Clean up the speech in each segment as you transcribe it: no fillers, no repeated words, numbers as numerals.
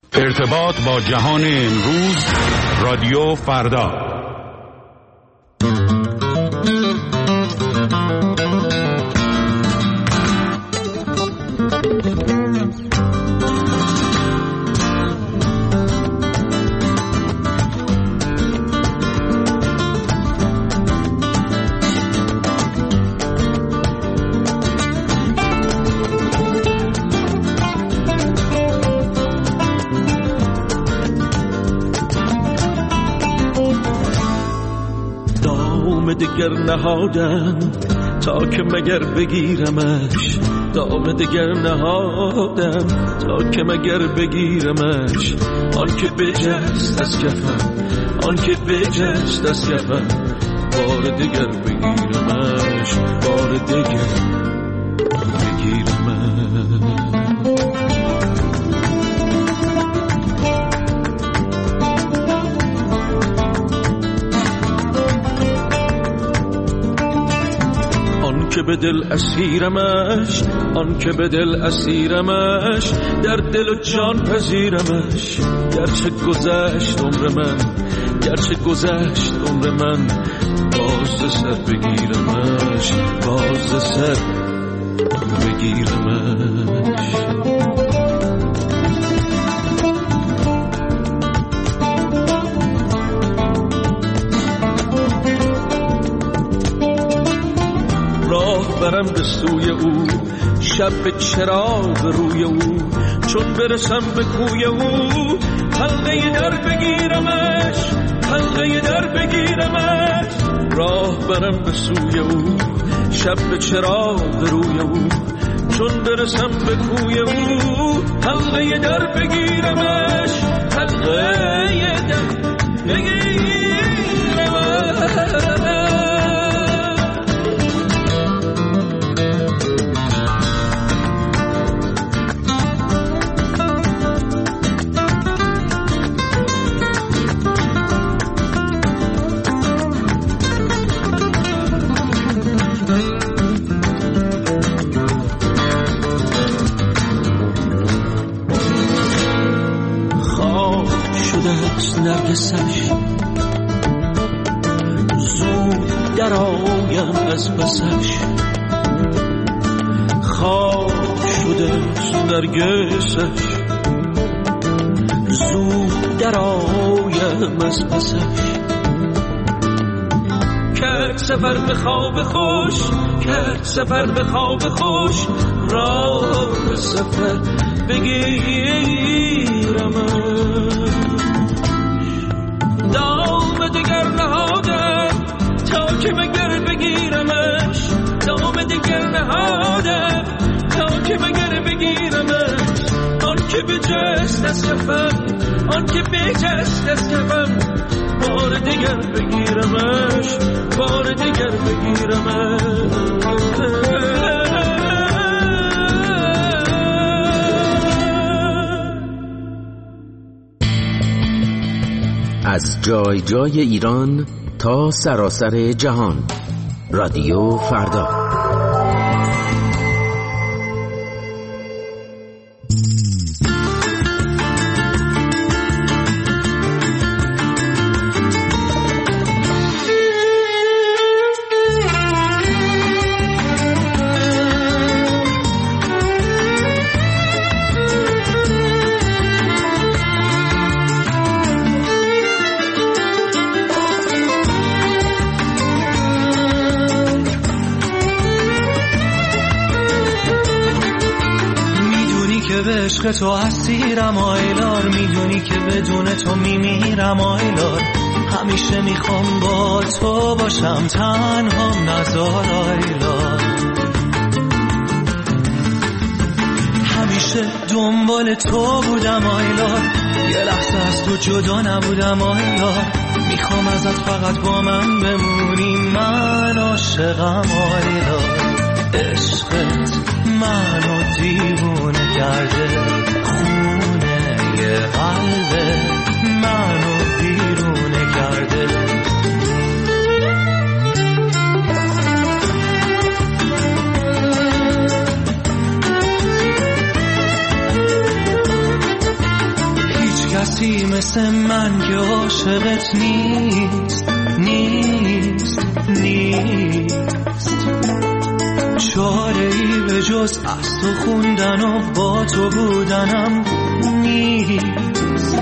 ارتباط با جهان امروز، رادیو فردا. دگر نهادم تا که مگر بگیرمش، دام دگر نهادم تا که مگر بگیرمش. آن که بجست از کفم، آن که بجست از کفم، بار دگر بگیرمش، بار دگر بگیرمش. که به دل اسیرمش، آن که به دل اسیرمش، در دل و جان پذیرمش. گرچه گذشت عمر من، گرچه گذشت عمر من، باز سر بگیرمش، باز سر بگیرمش. برم به سوی او، شب به چراغ روی او، چون برسم به کوی او، حلقه در بگیرمش، حلقه در بگیرمش. راه برم به سوی او، شب به چراغ روی او، چون برسم به کوی او، حلقه در بگیرمش، حلقه در بگیرمش. نرگسش زود در آیم از پسش، خواب شده نرگسش زود در آیم از پسش. کرد سفر به خواب خوش، کرد سفر به خواب خوش، راه به سفر بگیرمش. دام دگر نهادم تا که مگر بگیرمش، دام دگر نهادم تا که مگر بگیرمش. آن که بجست از کفم، آن که بجست از کفم، بار دگر بگیرمش، بار دگر بگیرمش. از جای جای ایران تا سراسر جهان، رادیو فردا. عشق تو اسیرم آیلار، میدونی که بدون تو میمیرم آیلار. همیشه میخوام با تو باشم، تنهام نذار آیلار. همیشه دنبال تو بودم آیلار، یه لحظه از تو جدا نبودم آیلار. میخوام ازت فقط با من بمونی، من عاشقم آیلار. عشقت منو دیوونه کرده، خونه یه قلبه منو بیرونه کرده. کسی مثل من که عاشقت نیست چاره‌ای به جز از تو خوندن و با تو بودنم نیست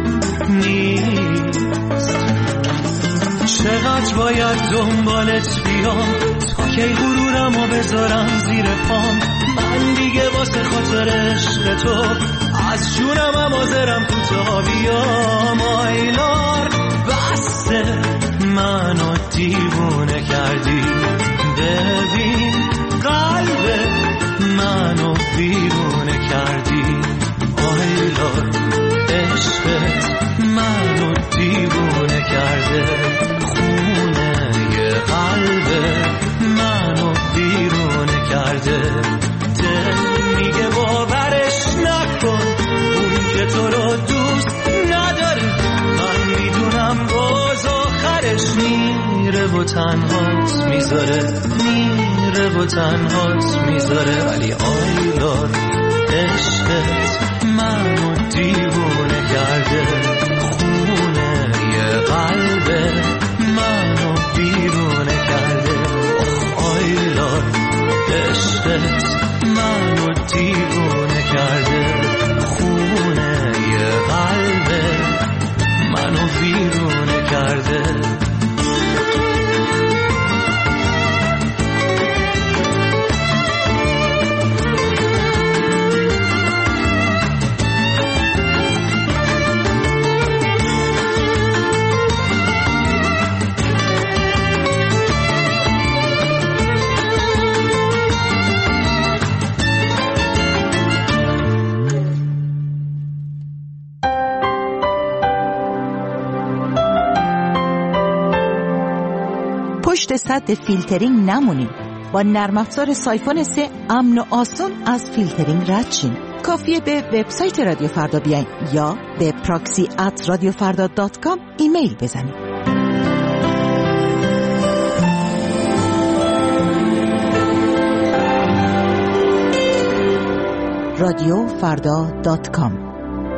چقدر باید دنبالت بیام تا کی غرورمو بذارم زیر پام من دیگه واسه خاطر عشق تو از جونم حاضرم کوتاه بیام آیلار بسته منو دیوونه کردی ببین قلب منو بیرونه کردی آیلار عشقت منو دیوونه کرده خونه یه قلب منو بیرونه کرده دل میگه باورش نکن اون که تو رو دوست نداره من میدونم باز آخرش میره و تنهات میذاره ولی آیلار عشقت منو دیوونه کرده خونه یه قلب منو بیرونه کرده آیلار عشقت منو دیوونه کرده خونه یه قلب منو بیرونه کرده پشت سد فیلترینگ نمونین. با نرم افزار سایفون 3 امن و آسون از فیلترینگ رد شین. کافیه به وبسایت رادیو فردا بیاین یا به proxy@radiofarda.com ایمیل بزنید. radiofarda.com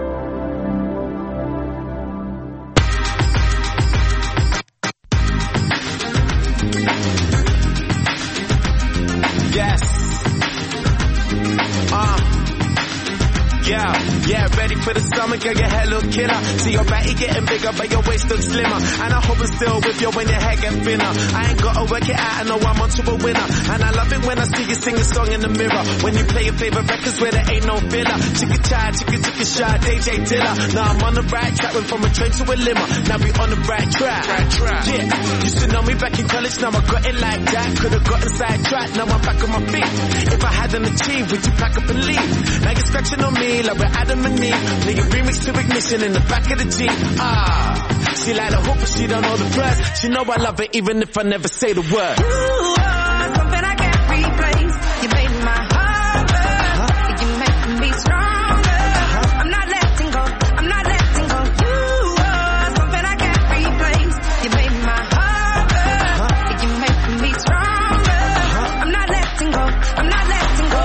Yeah, ready for the summer, girl, your hair look killer. See your body getting bigger, but your waist looks slimmer. And I hope it's still with you when your hair get thinner. I ain't gotta work it out, I know I'm onto a winner. And I love it when I see you sing a song in the mirror. When you play your favorite records where there ain't no filler. Chicka chai, chicka shy, DJ Dilla. Now I'm on the right track, went from a train to a limo. Now we on the right track. Yeah, used to know me back in college, now I got it like that. Could've gotten sidetracked, now I'm back on my feet. If I hadn't achieved, would you pack up and leave? Now you're scratching on me like we're Adam and Eve. Nigga remix to ignition in the back of the Jeep. She like the hope, but she don't know the verse. She know I love it even if I never say the word. You are something I can't replace. You made my heart burn. You make me stronger. I'm not letting go. I'm not letting go. You are something I can't replace. You made my heart burn. You make me stronger. I'm not letting go. I'm not letting go.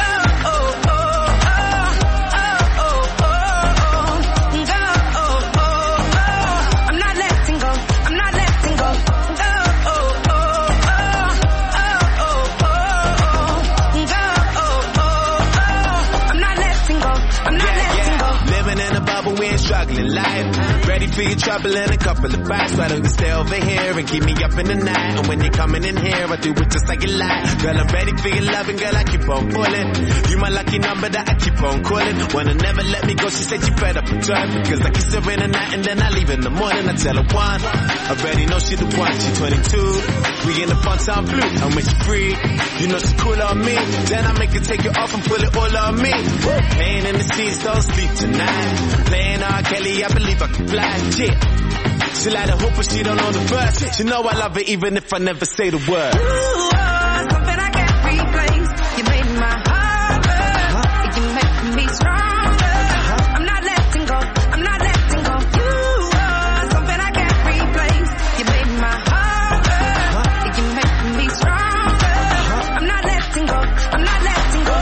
Struggling life, ready for your trouble and a couple of bites. Why don't you stay over here and keep me up in the night? And when you're coming in here, I do it just like you like. Girl, I'm ready for your loving, girl, I keep on pulling. You my lucky number that I keep on calling. Wanna never let me go, she said she fed up with time. Because I kiss her in the night and then I leave in the morning. I tell her one, I already know she the one. She 22, we in the fun time blue. And when she free, you know she cool on me. Then I make her take it off and pull it all on me. Pain in the seats, don't sleep tonight. Playing R. Kelly, I believe I can fly. Yeah. She like the hope, but she don't know the verse. She know I love it even if I never say the word. You are something I can't replace. You made my heart burn. You make me stronger. I'm not letting go. I'm not letting go. You are something I can't replace. You made my heart burn. You make me stronger. I'm not letting go. I'm not letting go.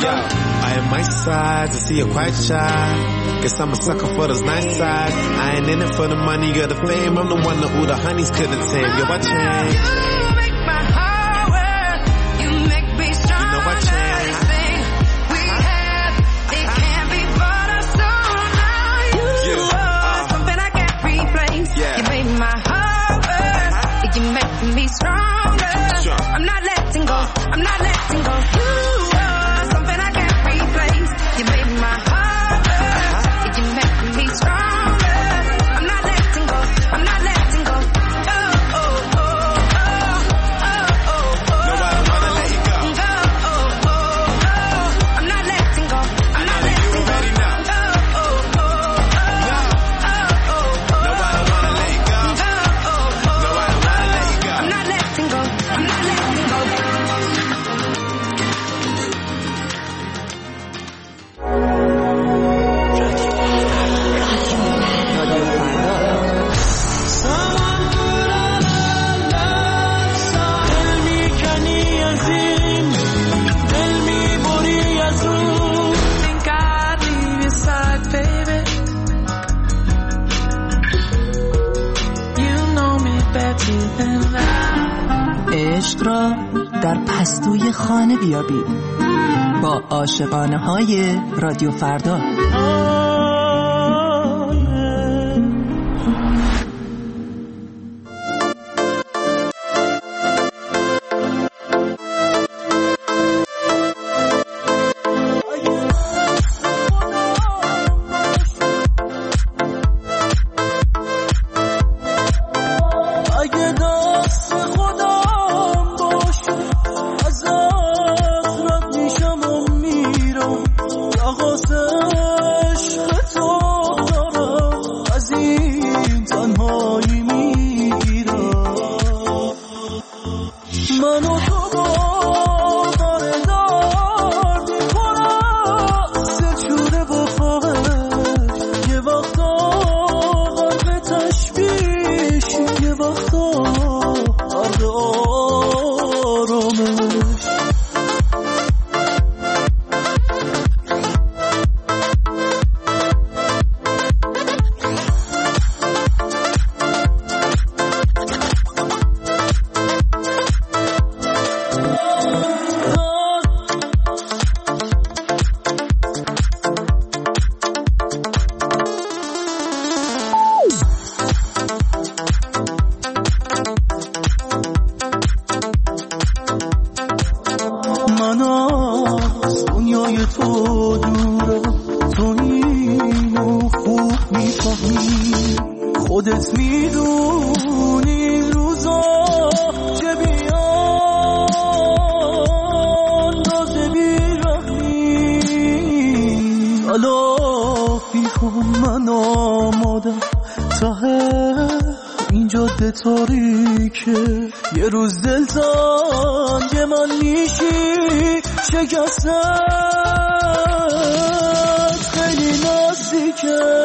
I am my side to see you quite shy. Guess I'm a sucker for those nice sides. I ain't in it for the money or the fame. I'm the one that all the honeys couldn't tame. Yo, I change. You make my heart work. You make me strong. You know I change. Everything we have, it can't be bought or sold. Now you are something I can't replace. You made my heart work. You make me stronger. I'm not letting go. I'm not letting go. You are something I can't replace. You made my heart work. You make me stronger. I'm not letting go. I'm not letting go. Oh, oh, oh, oh, oh, oh, oh. No, I don't wanna let you go. Go, oh, oh, oh. I'm not letting go. I'm not letting go. Oh, oh, oh, oh, oh, oh, oh. No, I don't wanna let you go. Go, oh, oh. No, I don't wanna let you go. I'm not letting go. I'm not letting go. عشق را در پستوی خانه بیابید با عاشقانه های رادیو فردا. خودت میدونی روزا چه بیان نازه بیرحمی تلافی کن من آمادم ته این جاده تاریکه یه روز دلتنگ من میشی شکستت خیلی نزدیکه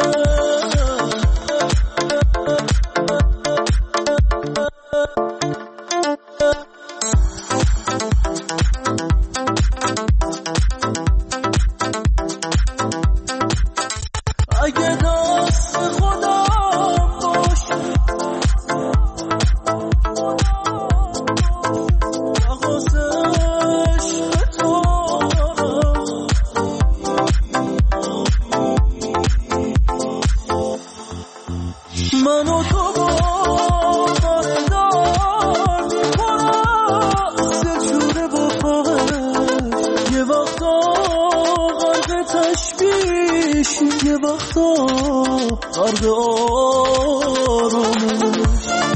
اگه دست خودم باشه نخواستش به تو من و تو با بردار میکنم سجوره با پاهش یه وقتا قلب تشبیش یه وقتا قرد آرامش